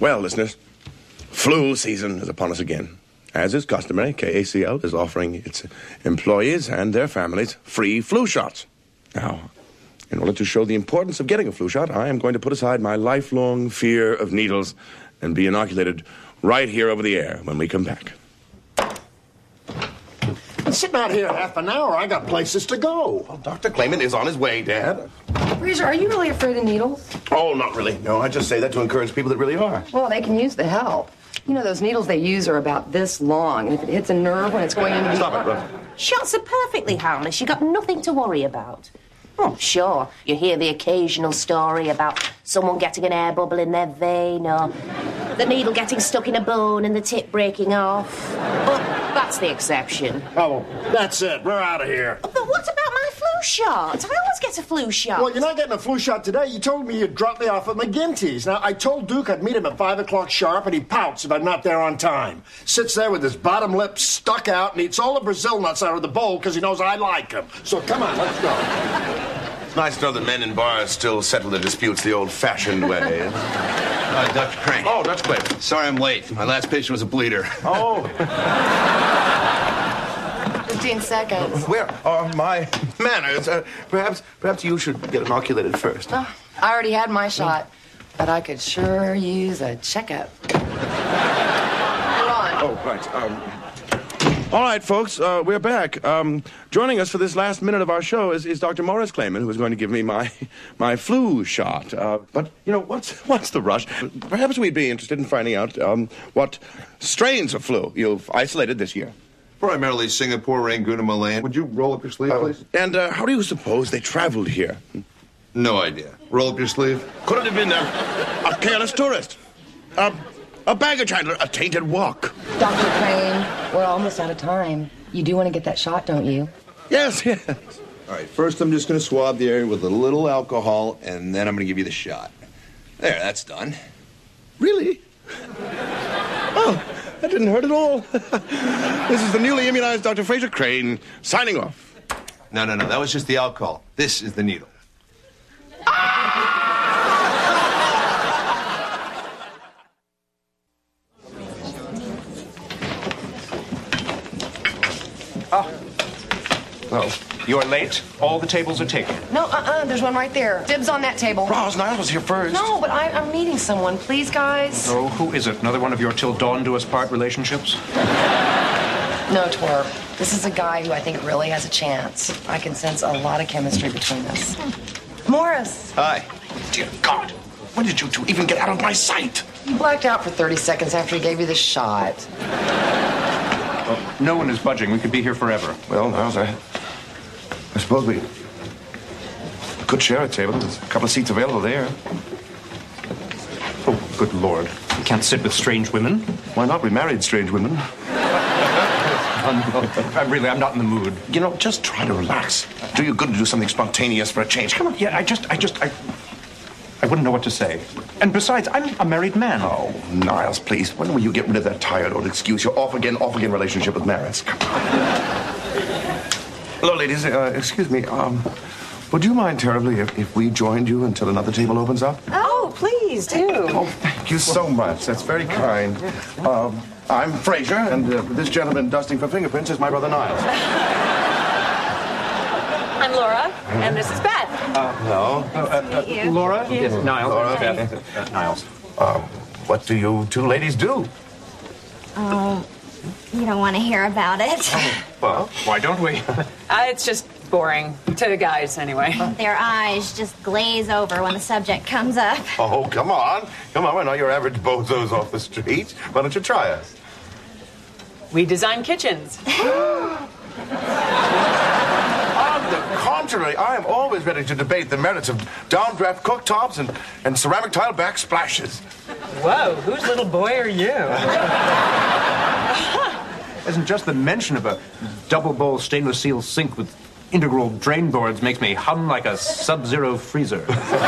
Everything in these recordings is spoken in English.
Well, listeners, flu season is upon us again. As is customary, KACL is offering its employees and their families free flu shots. Now, in order to show the importance of getting a flu shot, I am going to put aside my lifelong fear of needles and be inoculated right here over the air when we come back. Sitting out here half an hour, I got places to go. Well, Dr. Clayman is on his way, Dad. Fraser, are you really afraid of needles? Oh, not really. No, I just say that to encourage people that really are. Well, they can use the help. You know, those needles they use are about this long, and if it hits a nerve when it's going into the... Stop it, Ruth. Shots are perfectly harmless. You've got nothing to worry about. Oh, sure, you hear the occasional story about someone getting an air bubble in their vein or the needle getting stuck in a bone and the tip breaking off. But that's the exception. Oh, that's it. We're out of here. But what about my flu shot? I always get a flu shot. Well, you're not getting a flu shot today. You told me you'd drop me off at McGinty's. Now, I told Duke I'd meet him at 5 o'clock sharp, and he pouts if I'm not there on time. Sits there with his bottom lip stuck out and eats all the Brazil nuts out of the bowl because he knows I like them. So come on, let's go. It's nice to know that men in bars still settle their disputes the old-fashioned way. Dr. Crane. Oh, Dr. Clayman. Sorry I'm late. My last patient was a bleeder. Oh. 15 seconds. Where are my manners? Perhaps you should get inoculated first. Oh, I already had my shot, but I could sure use a checkup. Hold on. Oh, right. All right, folks, we're back. Joining us for this last minute of our show is Dr. Morris Clayman, who is going to give me my flu shot. But, you know, what's the rush? Perhaps we'd be interested in finding out what strains of flu you've isolated this year. Primarily Singapore, Rangoon, and Milan. Would you roll up your sleeve, please? And how do you suppose they traveled here? No idea. Roll up your sleeve. Could it have been a careless tourist? A baggage handler, a tainted walk. Dr. Crane, we're almost out of time. You do want to get that shot, don't you? Yes. All right, first I'm just going to swab the area with a little alcohol, and then I'm going to give you the shot. There, that's done. Really? Oh, that didn't hurt at all. This is the newly immunized Dr. Fraser Crane, signing off. No, that was just the alcohol. This is the needle. Well, you're late. All the tables are taken. No, there's one right there. Dibs on that table. Roz Niles was here first. No, but I'm meeting someone. Please, guys. Oh, who is it? Another one of your till dawn do us part relationships? No, twerp. This is a guy who I think really has a chance. I can sense a lot of chemistry between us. Morris. Hi. Dear God, when did you two even get out of my sight? You blacked out for 30 seconds after he gave you the shot. Well, no one is budging. We could be here forever. Well, Niles, I suppose we could share a table. There's a couple of seats available there. Oh, good Lord. You can't sit with strange women. Why not? We married strange women. I'm not in the mood. You know, just try to relax. Do you good to do something spontaneous for a change. Come on. Yeah, I wouldn't know what to say. And besides, I'm a married man. Oh, Niles, please. When will you get rid of that tired old excuse? Your off-again relationship with Maris. Come on. Hello, ladies. Excuse me. Would you mind terribly if we joined you until another table opens up? Oh, please do. Oh, thank you so much. That's very kind. I'm Fraser, and this gentleman dusting for fingerprints is my brother Niles. I'm Laura, and this is Beth. Hello. Laura? Yes, Niles. Laura. Beth. Niles. What do you two ladies do? You don't want to hear about it. Well, why don't we? It's just boring. To the guys, anyway. Their eyes just glaze over when the subject comes up. Oh, come on. We're not your average bozos off the street. Why don't you try us? We design kitchens. On the contrary, I am always ready to debate the merits of downdraft cooktops and ceramic tile backsplashes. Whoa, whose little boy are you? Isn't just the mention of a double bowl stainless steel sink with integral drain boards makes me hum like a sub-zero freezer.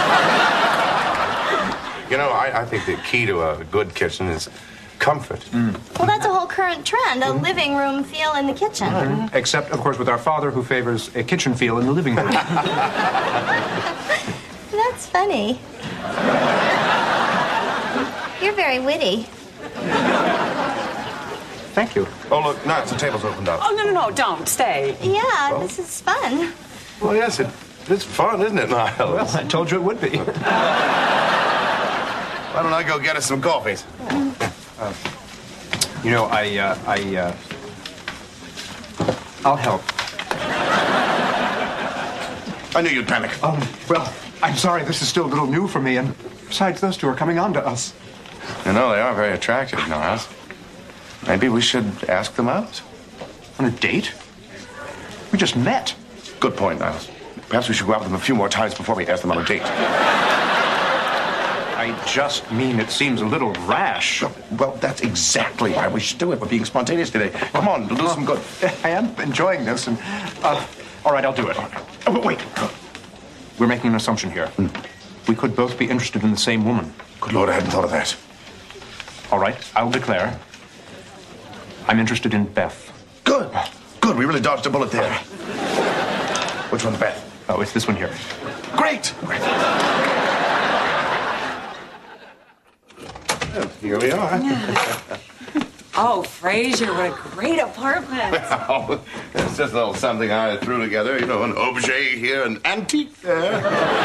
You know, I think the key to a good kitchen is comfort. Well, that's a whole current trend, a living room feel in the kitchen. Except, of course, with our father who favors a kitchen feel in the living room. That's funny. You're very witty. Thank you. Oh, look, Niles, the table's opened up. Oh, no, don't. Stay. Yeah, this is fun. Well, yes, it's fun, isn't it, Niles? Well, I told you it would be. Why don't I go get us some coffees? You know, I'll help. I knew you'd panic. Well, I'm sorry, this is still a little new for me, and besides, those two are coming on to us. You know, they are very attractive, Niles. Maybe we should ask them out. On a date? We just met. Good point, Niles. Perhaps we should go out with them a few more times before we ask them on a date. I just mean it seems a little rash. Well, that's exactly why we should do it. We're being spontaneous today. Come on, it'll do some good. I am enjoying this, and all right, I'll do it. Oh, wait. We're making an assumption here. We could both be interested in the same woman. Good Lord, I hadn't thought of that. All right, I'll declare. I'm interested in Beth. Good. Good. We really dodged a bullet there. Which one's Beth? Oh, it's this one here. Great. Well, here we are. Oh, Fraser, what a great apartment. Oh, it's just a little something I threw together. You know, an objet here, an antique there.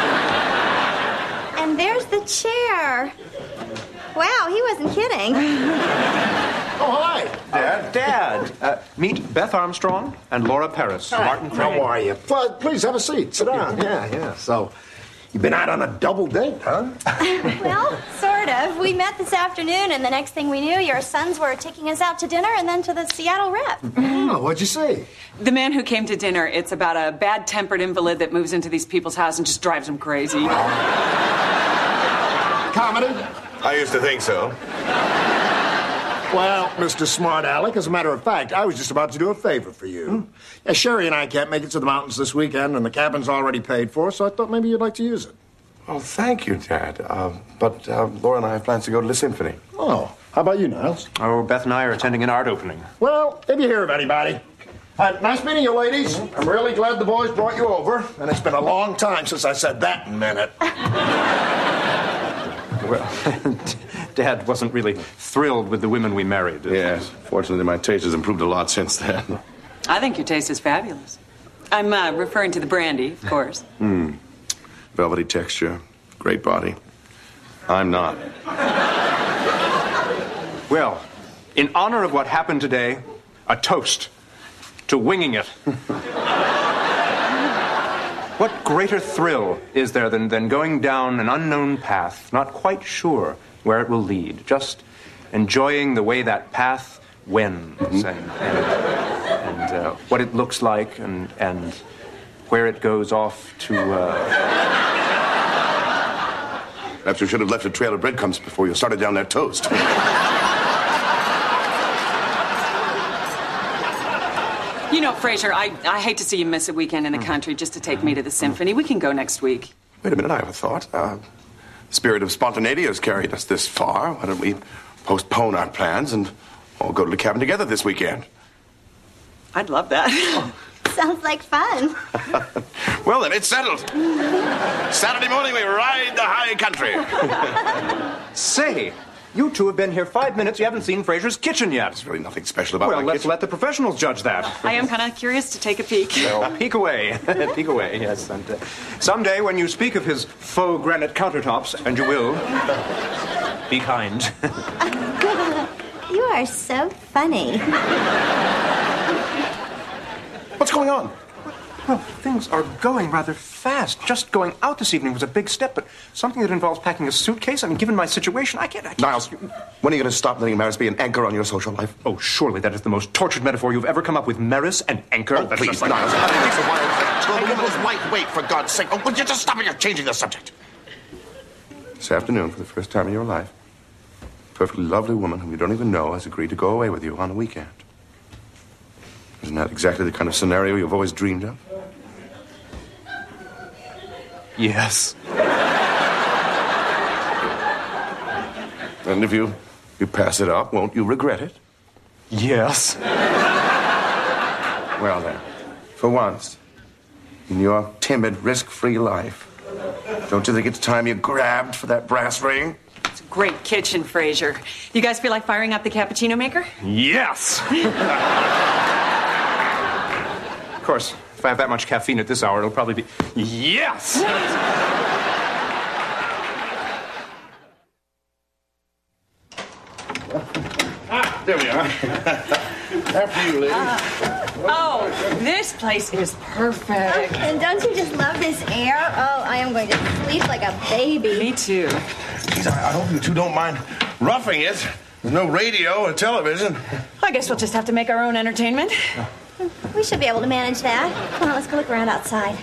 And there's the chair. Wow, he wasn't kidding. Oh, hi. Dad. Meet Beth Armstrong and Laura Paris. Martin Crane. How are you? Well, please have a seat. Sit down. Yeah. So, you've been out on a double date, huh? Well, sort of. We met this afternoon, and the next thing we knew, your sons were taking us out to dinner and then to the Seattle Rep. Oh, what'd you see? The man who came to dinner, it's about a bad-tempered invalid that moves into these people's house and just drives them crazy. Comedy? I used to think so. Well, Mr. Smart Alec, as a matter of fact, I was just about to do a favor for you. Yeah, Sherry and I can't make it to the mountains this weekend, and the cabin's already paid for, so I thought maybe you'd like to use it. Well, thank you, Dad. But Laura and I have plans to go to the symphony. Oh, how about you, Niles? Oh, Beth and I are attending an art opening. Well, if you hear of anybody. Nice meeting you, ladies. I'm really glad the boys brought you over, and it's been a long time since I said that in a minute. Well, Dad wasn't really thrilled with the women we married. Yes. Fortunately, my taste has improved a lot since then. I think your taste is fabulous. I'm referring to the brandy, of course. Velvety texture, great body. I'm not. Well, in honor of what happened today, a toast to winging it. What greater thrill is there than going down an unknown path, not quite sure where it will lead, just enjoying the way that path wends and what it looks like and where it goes off to... Perhaps you should have left a trail of breadcrumbs before you started down that toast. You know, Fraser, I hate to see you miss a weekend in the country just to take me to the symphony. We can go next week. Wait a minute, I have a thought. The spirit of spontaneity has carried us this far. Why don't we postpone our plans and all go to the cabin together this weekend? I'd love that. Sounds like fun. Well, then, it's settled. Saturday morning, we ride the high country. Say, you two have been here 5 minutes. You haven't seen Fraser's kitchen yet. There's really nothing special about Well, my let's kitchen. let the professionals judge that. I am kind of curious to take a peek. Well, peek away. Peek away, yes. And someday when you speak of his faux granite countertops, and you will, be kind. You are so funny. What's going on? Well, things are going rather fast. Just going out this evening was a big step, but something that involves packing a suitcase, I mean, given my situation, I can't... Niles, when are you going to stop letting Maris be an anchor on your social life? Oh, surely that is the most tortured metaphor you've ever come up with. Maris and anchor. Oh, That's please, just like- Niles. How do you make a wild thing? The woman is lightweight, for God's sake. Oh, would you just stop it? You're changing the subject. This afternoon, for the first time in your life, a perfectly lovely woman whom you don't even know has agreed to go away with you on a weekend. Isn't that exactly the kind of scenario you've always dreamed of? Yes. And if you pass it up, won't you regret it? Yes. Well, then, for once, in your timid, risk-free life, don't you think it's time you grabbed for that brass ring? It's a great kitchen, Fraser. You guys feel like firing up the cappuccino maker? Yes! Of course, if I have that much caffeine at this hour, it'll probably be... Yes! There we are. After you, lady. Oh, this place is perfect. Oh, and don't you just love this air? Oh, I am going to sleep like a baby. Me too. Geez, I hope you two don't mind roughing it. There's no radio or television. I guess we'll just have to make our own entertainment. We should be able to manage that. Come on, let's go look around outside.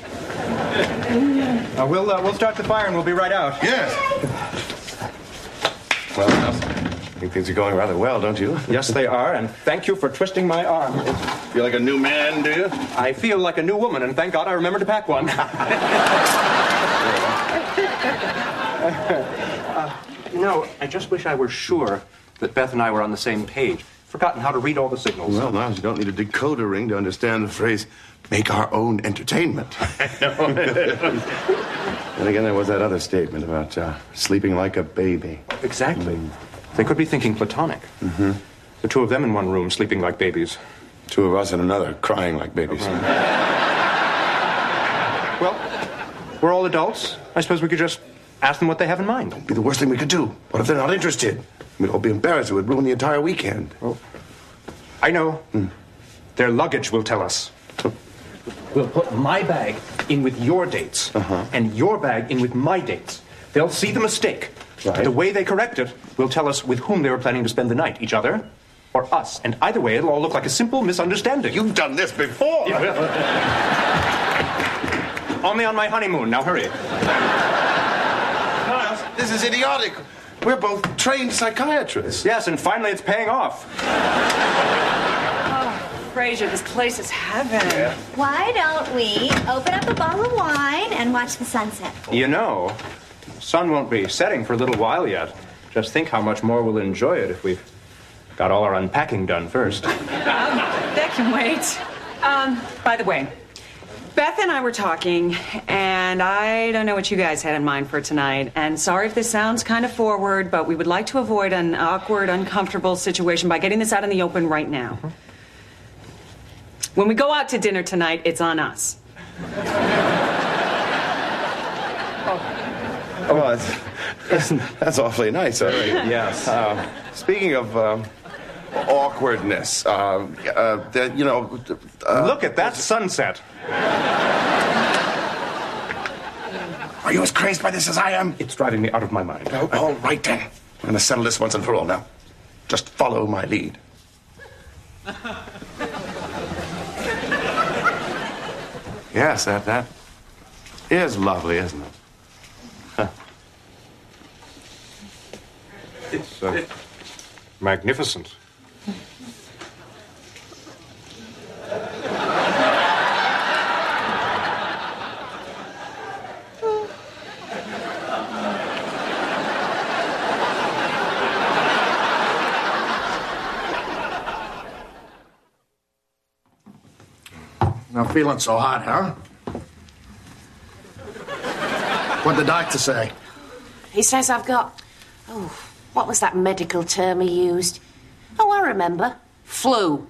We'll start the fire and we'll be right out. Yes. Well, I think things are going rather well, don't you? Yes, they are, and thank you for twisting my arm. Feel like a new man, do you? I feel like a new woman, and thank God I remembered to pack one. I just wish I were sure that Beth and I were on the same page. Forgotten how to read all the signals. Well, now you don't need a decoder ring to understand the phrase, make our own entertainment. And again, there was that other statement about sleeping like a baby. Exactly. They could be thinking platonic. Mm-hmm. The two of them in one room, sleeping like babies. Two of us in another, crying like babies. Well, we're all adults. I suppose we could just ask them what they have in mind. It'd be the worst thing we could do. What if they're not interested? We'd all be embarrassed. It would ruin the entire weekend. Oh. I know. Their luggage will tell us. We'll put my bag in with your dates, and your bag in with my dates. They'll see the mistake. Right. The way they correct it will tell us with whom they were planning to spend the night, each other or us. And either way, it'll all look like a simple misunderstanding. You've done this before. Yeah. Only on my honeymoon. Now hurry. Miles, this is idiotic. We're both trained psychiatrists. Yes, and finally it's paying off. Fraser, this place is heaven. Yeah. Why don't we open up a bottle of wine and watch the sunset? You know, the sun won't be setting for a little while yet. Just think how much more we'll enjoy it if we've got all our unpacking done first. That can wait. By the way, Beth and I were talking, and I don't know what you guys had in mind for tonight. And sorry if this sounds kind of forward, but we would like to avoid an awkward, uncomfortable situation by getting this out in the open right now. When we go out to dinner tonight, it's on us. Oh, that's awfully nice. Yes. Speaking of awkwardness, Look at that sunset. Are you as crazed by this as I am? It's driving me out of my mind. Oh, all right, then. I'm going to settle this once and for all now. Just follow my lead. Yes, that is lovely, isn't it? Huh. It's magnificent. Not feeling so hot, huh? What'd the doctor say? He says I've got... Oh, what was that medical term he used? Oh, I remember. Flu.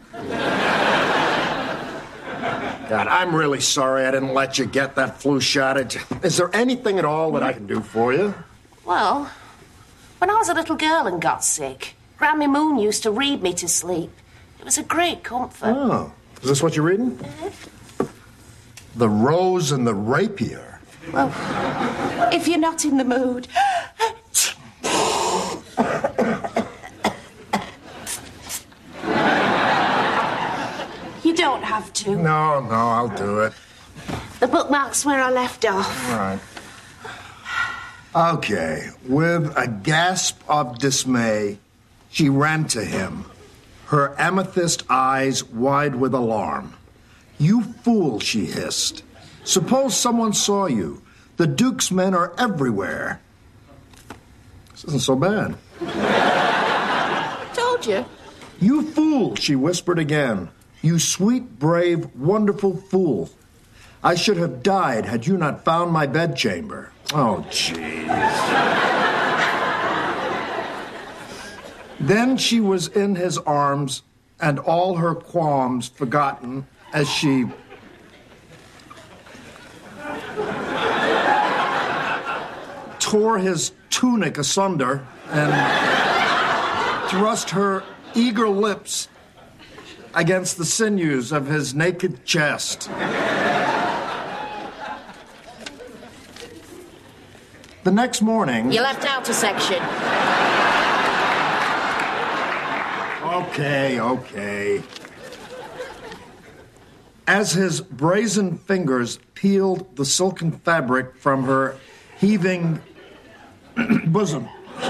God, I'm really sorry I didn't let you get that flu shot. Is there anything at all that I can do for you? Well, when I was a little girl and got sick, Granny Moon used to read me to sleep. It was a great comfort. Oh, is this what you're reading? The Rose and the Rapier. Well, if you're not in the mood... You don't have to. No, I'll do it. The bookmark's where I left off. All right. Okay. With a gasp of dismay, she ran to him, her amethyst eyes wide with alarm. "You fool," she hissed. "Suppose someone saw you. The Duke's men are everywhere." This isn't so bad. Told you. "You fool," she whispered again. "You sweet, brave, wonderful fool. I should have died had you not found my bedchamber." Oh, jeez. Then she was in his arms, and all her qualms forgotten as she tore his tunic asunder and thrust her eager lips against the sinews of his naked chest. The next morning... You left out a section. Okay. As his brazen fingers peeled the silken fabric from her heaving bosom,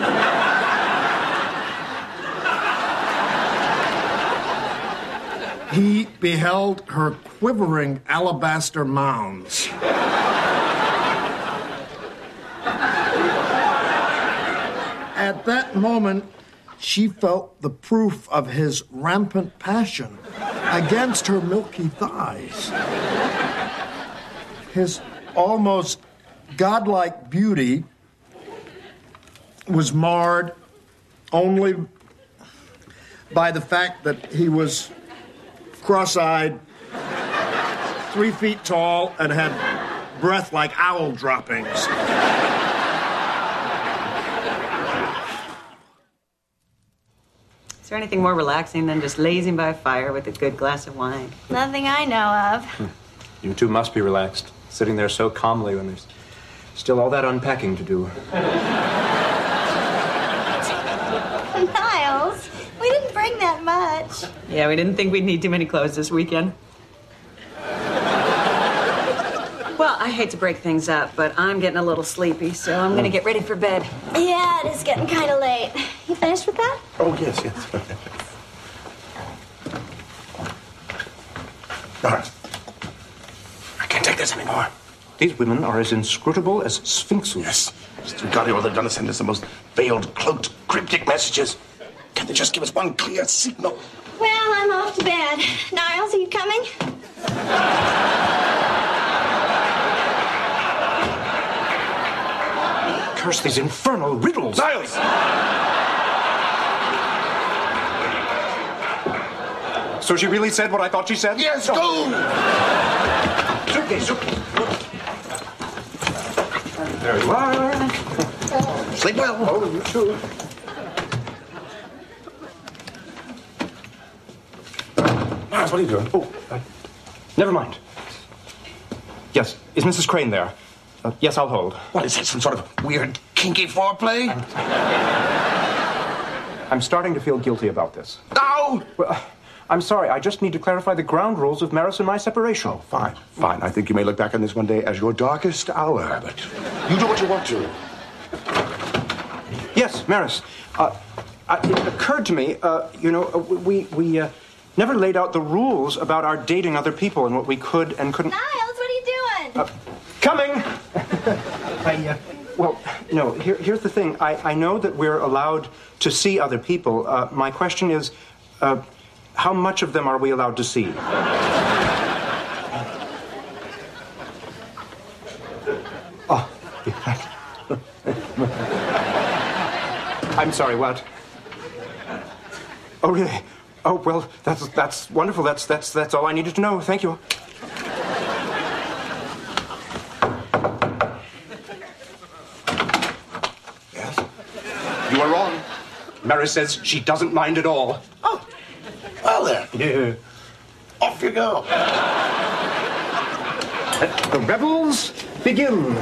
he beheld her quivering alabaster mounds. At that moment, she felt the proof of his rampant passion against her milky thighs. His almost godlike beauty was marred only by the fact that he was cross-eyed, 3 feet tall, and had breath like owl droppings. Is there anything more relaxing than just lazing by a fire with a good glass of wine? Nothing I know of. You two must be relaxed, sitting there so calmly when there's still all that unpacking to do. Niles, we didn't bring that much. Yeah, we didn't think we'd need too many clothes this weekend. Well, I hate to break things up, but I'm getting a little sleepy, so I'm going to get ready for bed. Yeah, it is getting kind of late. You finished with that? Oh, yes. Doris, I can't take this anymore. These women are as inscrutable as sphinxes. Yes. Through God, all they've done is send us the most veiled, cloaked, cryptic messages. Can't they just give us one clear signal? Well, I'm off to bed. Niles, are you coming? Curse these infernal riddles. Niles! So she really said what I thought she said? Yes, go! Suitcase. There you are. Sleep well. Oh, you too. Niles, what are you doing? Oh, never mind. Yes, is Mrs. Crane there? Yes, I'll hold. What, is that some sort of weird, kinky foreplay? I'm starting to feel guilty about this. No! Well, I'm sorry. I just need to clarify the ground rules of Maris and my separation. Oh, fine. I think you may look back on this one day as your darkest hour, but you do what you want to. Yes, Maris. It occurred to me, we never laid out the rules about our dating other people and what we could and couldn't... Niles, what are you doing? Coming! Here's the thing. I know that we're allowed to see other people. My question is, how much of them are we allowed to see? Oh, I'm sorry, what? Oh, really? Oh, well, that's wonderful. That's all I needed to know. Thank you. Yes? You are wrong. Maris says she doesn't mind at all. Oh, well then. Yeah. Off you go. Let the rebels begin.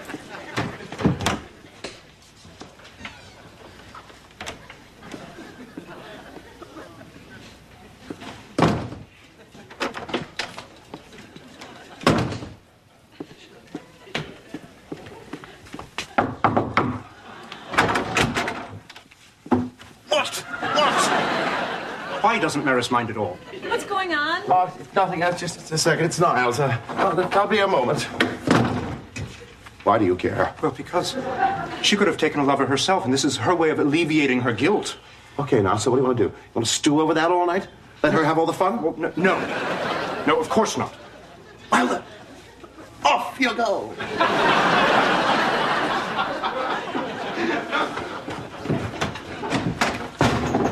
Why doesn't Maris mind at all? What's going on? Oh, nothing else. Just a second. It's Niles. I'll be a moment. Why do you care? Well, because she could have taken a lover herself, and this is her way of alleviating her guilt. Okay, now, so what do you want to do? You want to stew over that all night? Let her have all the fun? Well, no, of course not. Well, then, off you go.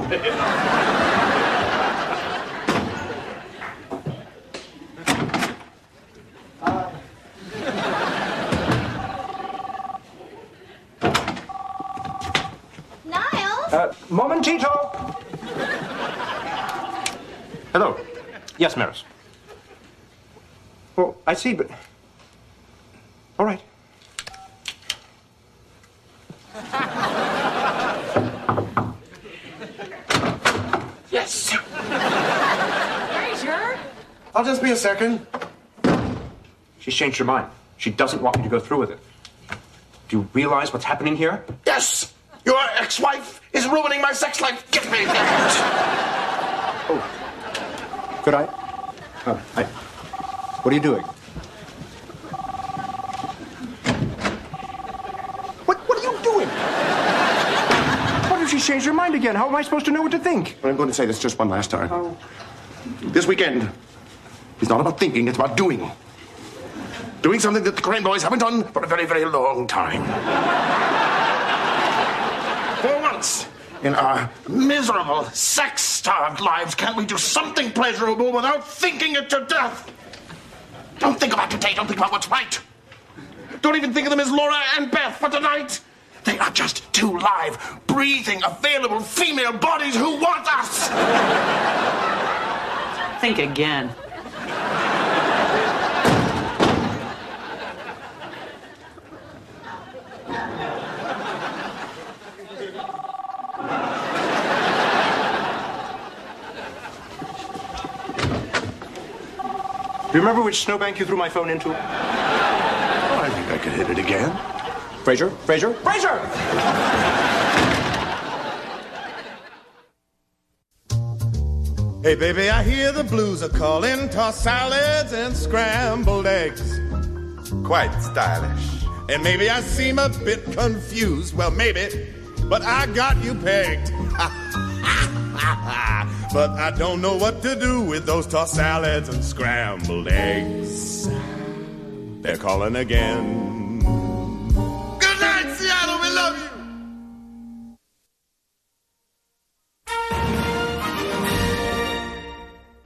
Niles? Momentito! Hello. Yes, Maris. Well, I see, but... All right. Yes! Fraser? I'll just be a second. She's changed her mind. She doesn't want me to go through with it. Do you realize what's happening here? Yes! Your ex-wife is ruining my sex life. Get me that! Oh. Could I? What are you doing? What are you doing? What if she's changed her mind again? How am I supposed to know what to think? I'm going to say this just one last time. Oh. This weekend is not about thinking, it's about doing. Doing something that the Crane Boys haven't done for a very, very long time. For once in our miserable, sex-starved lives, can't we do something pleasurable without thinking it to death? Don't think about today, don't think about what's right. Don't even think of them as Laura and Beth for tonight. They are just two live, breathing, available female bodies who want us. Think again. Do you remember which snowbank you threw my phone into? Oh, I think I could hit it again. Fraser? Fraser? Fraser! Hey, baby, I hear the blues are calling. Tossed salads and scrambled eggs. Quite stylish. And maybe I seem a bit confused. Well, maybe, but I got you pegged. But I don't know what to do with those tossed salads and scrambled eggs. They're calling again.